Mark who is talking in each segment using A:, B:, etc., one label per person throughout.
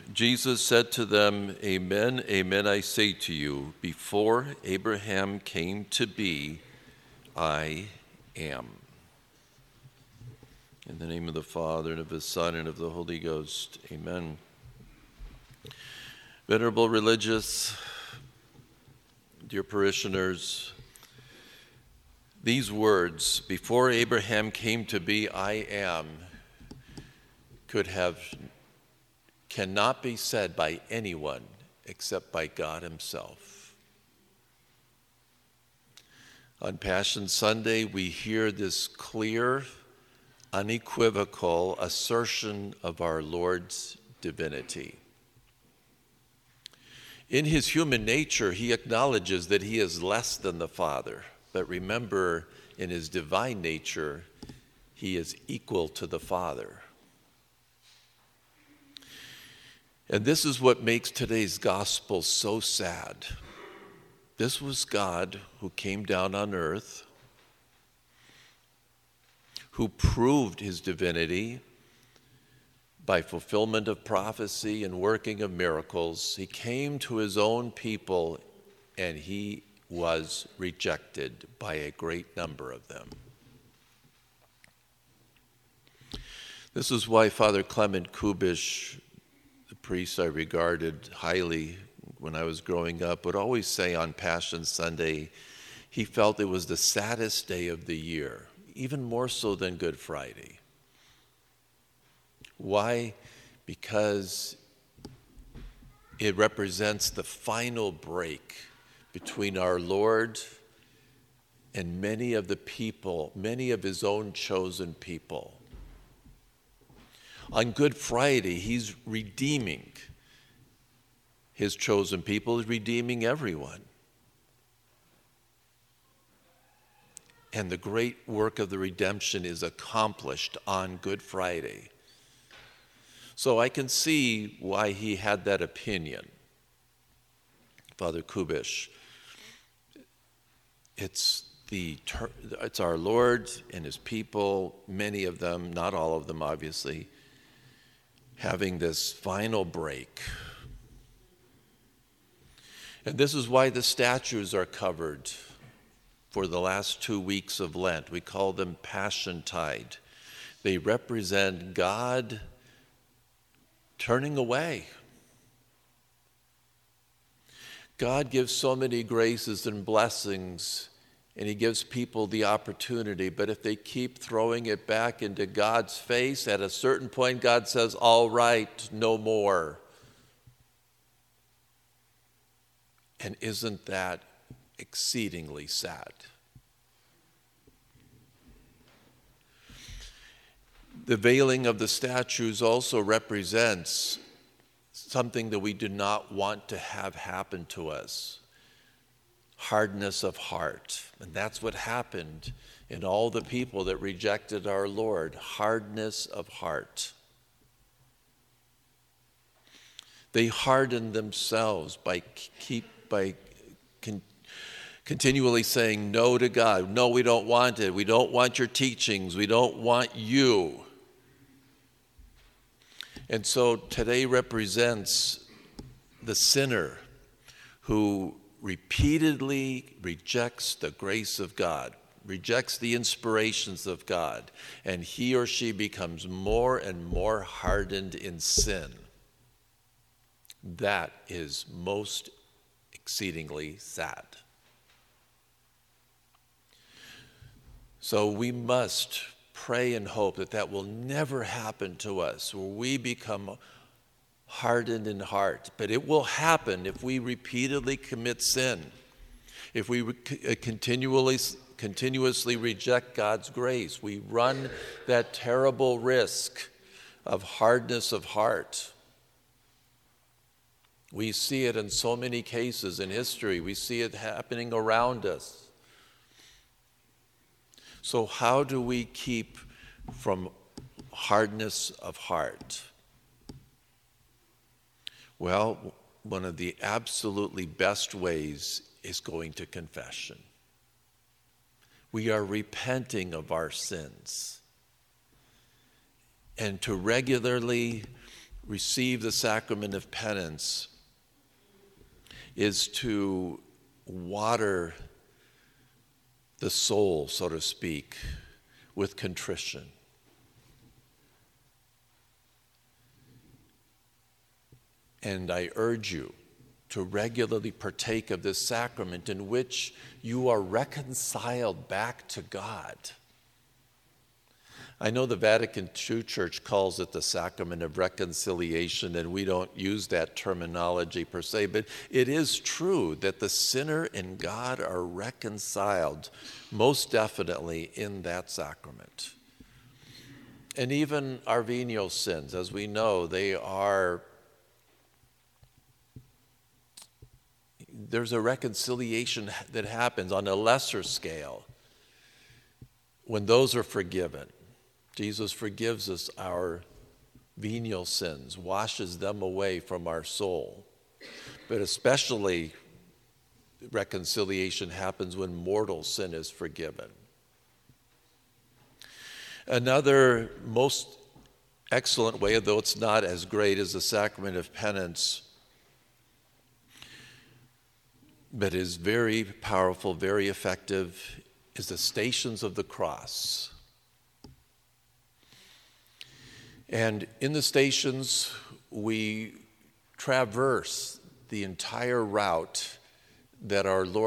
A: Jesus said to them, "Amen, amen, I say to you, before Abraham came to be, I am." In the name of the Father, and of the Son, and of the Holy Ghost, amen. Venerable religious, dear parishioners, these words, "Before Abraham came to be, I am," cannot be said by anyone except by God himself. On Passion Sunday, we hear this clear, unequivocal assertion of our Lord's divinity. In his human nature, he acknowledges that he is less than the Father. But remember, in his divine nature, he is equal to the Father. And this is what makes today's gospel so sad. This was God who came down on earth, who proved his divinity by fulfillment of prophecy and working of miracles. He came to his own people, and he was rejected by a great number of them. This is why Father Clement Kubish, the priest I regarded highly when I was growing up, would always say on Passion Sunday he felt it was the saddest day of the year, even more so than Good Friday. Why? Because it represents the final break between our Lord and many of the people, many of his own chosen people. On Good Friday, he's redeeming his chosen people, he's redeeming everyone. And the great work of the redemption is accomplished on Good Friday. So I can see why he had that opinion, Father Kubish. It's our Lord and his people, many of them, not all of them obviously, having this final break. And this is why the statues are covered for the last 2 weeks of Lent. We call them Passiontide. They represent God turning away. God gives so many graces and blessings, and he gives people the opportunity, but if they keep throwing it back into God's face, at a certain point God says, "All right, no more." And isn't that exceedingly sad? The veiling of the statues also represents something that we do not want to have happen to us. Hardness of heart. And that's what happened in all the people that rejected our Lord. Hardness of heart. They hardened themselves by continually saying no to God. No, we don't want it. We don't want your teachings. We don't want you. And so today represents the sinner who repeatedly rejects the grace of God, rejects the inspirations of God, and he or she becomes more and more hardened in sin. That is most exceedingly sad. So we must pray and hope that that will never happen to us, where we become hardened in heart. But it will happen if we repeatedly commit sin, if we continuously reject God's grace. We run that terrible risk of hardness of heart. We see it in so many cases in history. We see it happening around us. So how do we keep from hardness of heart? Well, one of the absolutely best ways is going to confession. We are repenting of our sins. And to regularly receive the sacrament of penance is to water the soul, so to speak, with contrition. And I urge you to regularly partake of this sacrament in which you are reconciled back to God. I know the Vatican II Church calls it the sacrament of reconciliation, and we don't use that terminology per se, but it is true that the sinner and God are reconciled most definitely in that sacrament. And even our venial sins, as we know, there's a reconciliation that happens on a lesser scale when those are forgiven. Jesus forgives us our venial sins, washes them away from our soul. But especially reconciliation happens when mortal sin is forgiven. Another most excellent way, though it's not as great as the sacrament of penance, but is very powerful, very effective, is the Stations of the Cross. And in the stations, we traverse the entire route that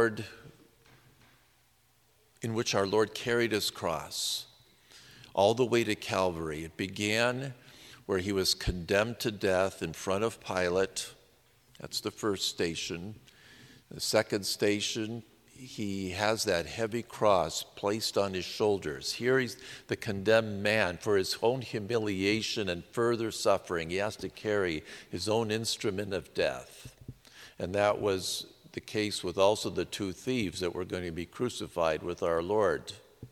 A: in which our Lord carried his cross, all the way to Calvary. It began where he was condemned to death in front of Pilate. That's the first station. The second station, he has that heavy cross placed on his shoulders. Here he's the condemned man. For his own humiliation and further suffering, he has to carry his own instrument of death. And that was the case with also the two thieves that were going to be crucified with our Lord.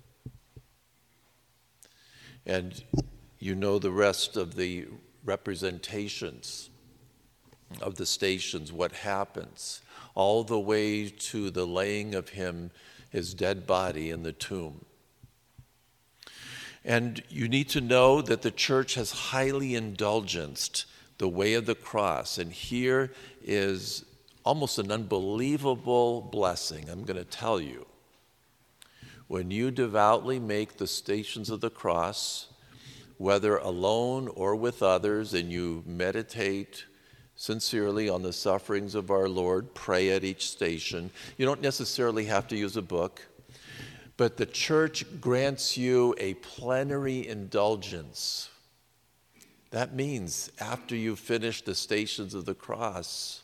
A: And you know the rest of the representations of the stations, what happens, all the way to the laying of his dead body in the tomb. And you need to know that the church has highly indulgenced the way of the cross. And here is almost an unbelievable blessing, I'm going to tell you. When you devoutly make the Stations of the Cross, whether alone or with others, and you meditate sincerely on the sufferings of our Lord, pray at each station. You don't necessarily have to use a book, but the church grants you a plenary indulgence. That means after you finish the Stations of the Cross,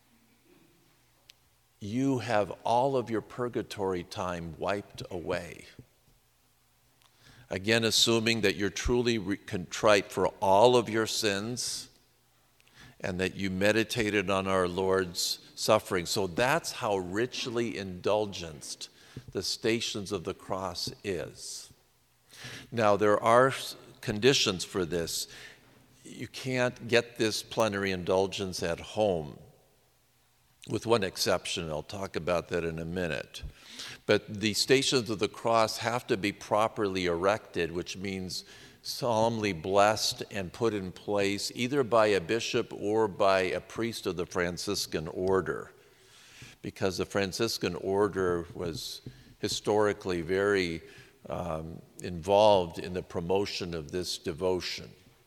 A: you have all of your purgatory time wiped away. Again, assuming that you're truly contrite for all of your sins, and that you meditated on our Lord's suffering. So that's how richly indulgenced the Stations of the Cross is. Now, there are conditions for this. You can't get this plenary indulgence at home, with one exception. I'll talk about that in a minute. But the Stations of the Cross have to be properly erected, which means solemnly blessed and put in place either by a bishop or by a priest of the Franciscan order, because the Franciscan order was historically very involved in the promotion of this devotion.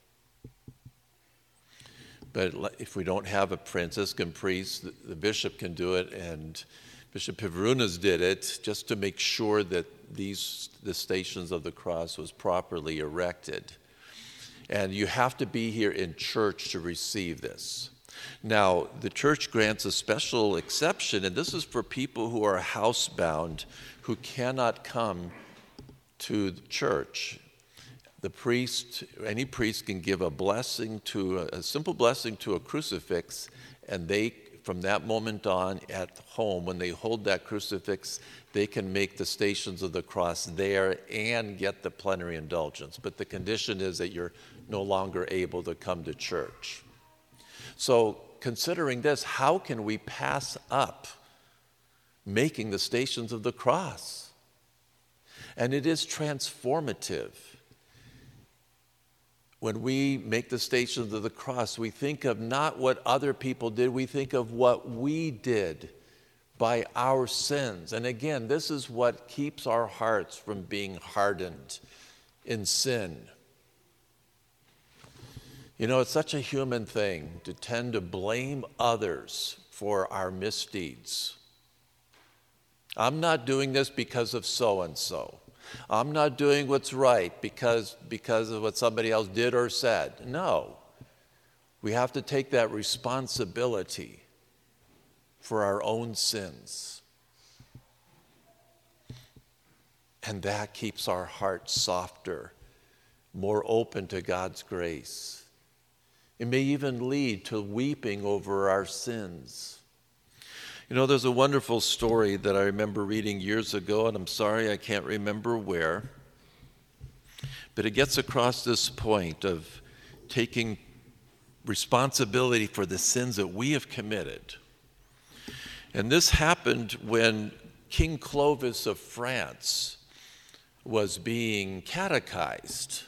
A: But if we don't have a Franciscan priest, the bishop can do it, and Bishop Pivrunas did it just to make sure that the Stations of the Cross was properly erected. And you have to be here in church to receive this. Now, the church grants a special exception, and this is for people who are housebound, who cannot come to the church. The priest, any priest can give a simple blessing to a crucifix, and they, from that moment on at home, when they hold that crucifix, they can make the Stations of the Cross there and get the plenary indulgence. But the condition is that you're no longer able to come to church. So considering this, how can we pass up making the Stations of the Cross? And it is transformative. when we make the Stations of the Cross, we think of not what other people did, we think of what we did by our sins. And again, this is what keeps our hearts from being hardened in sin. You know, it's such a human thing to tend to blame others for our misdeeds. I'm not doing this because of so-and-so. I'm not doing what's right because of what somebody else did or said. No. We have to take that responsibility for our own sins. And that keeps our hearts softer, more open to God's grace. It may even lead to weeping over our sins. You know, there's a wonderful story that I remember reading years ago, and I'm sorry I can't remember where, but it gets across this point of taking responsibility for the sins that we have committed. And this happened when King Clovis of France was being catechized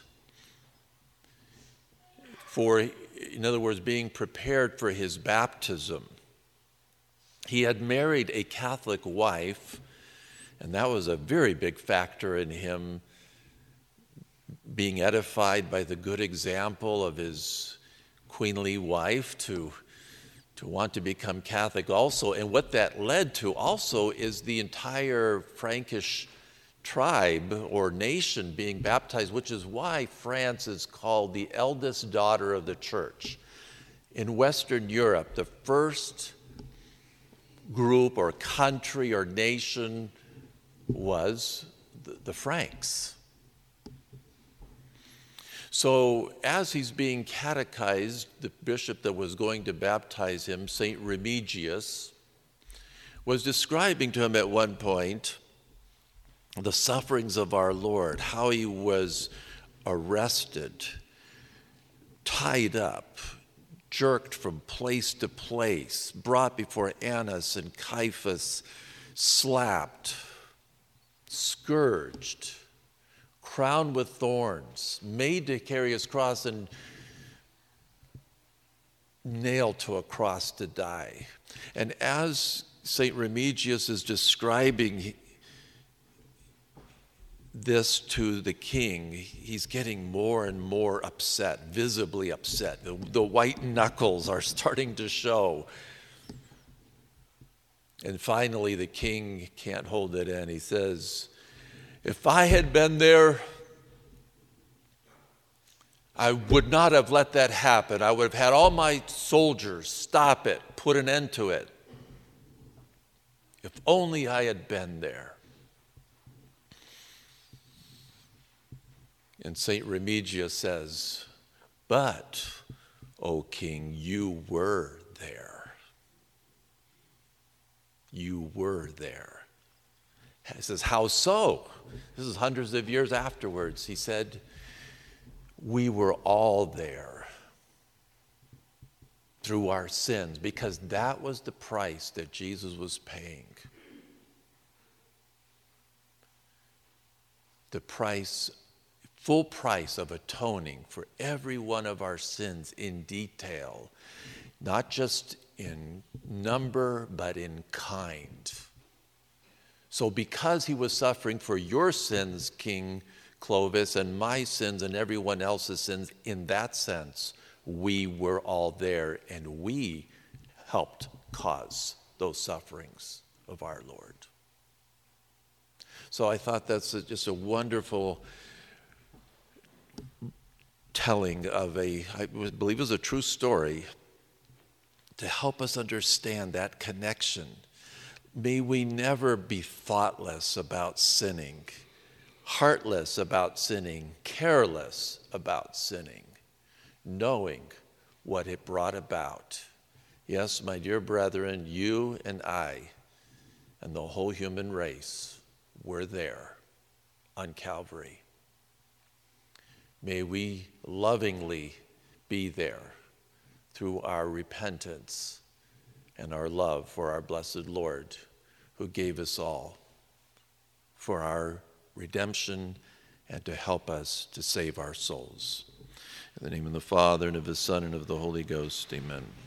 A: in other words, being prepared for his baptism. He had married a Catholic wife, and that was a very big factor in him being edified by the good example of his queenly wife to want to become Catholic also. And what that led to also is the entire Frankish tribe or nation being baptized, which is why France is called the eldest daughter of the church. In Western Europe, the first group or country or nation was the Franks. So as he's being catechized, the bishop that was going to baptize him, St. Remigius, was describing to him at one point the sufferings of our Lord, how he was arrested, tied up, jerked from place to place, brought before Annas and Caiaphas, slapped, scourged, crowned with thorns, made to carry his cross and nailed to a cross to die. And as St. Remigius is describing this to the king, he's getting more and more upset, visibly upset. The white knuckles are starting to show. And finally, the king can't hold it in. He says, "If I had been there, I would not have let that happen. I would have had all my soldiers stop it, put an end to it. If only I had been there." And St. Remigius says, "But, O king, you were there. You were there." He says, "How so?" This is hundreds of years afterwards. He said, "We were all there through our sins, because that was the price that Jesus was paying. The price, full price of atoning for every one of our sins in detail, not just in number, but in kind. So because he was suffering for your sins, King Clovis, and my sins and everyone else's sins, in that sense, we were all there, and we helped cause those sufferings of our Lord." So I thought that's just a wonderful telling of I believe it was a true story to help us understand that connection. May we never be thoughtless about sinning, heartless about sinning, careless about sinning, knowing what it brought about. Yes, my dear brethren, you and I and the whole human race were there on Calvary. May we lovingly be there through our repentance and our love for our blessed Lord, who gave us all for our redemption and to help us to save our souls. In the name of the Father, and of the Son, and of the Holy Ghost, amen.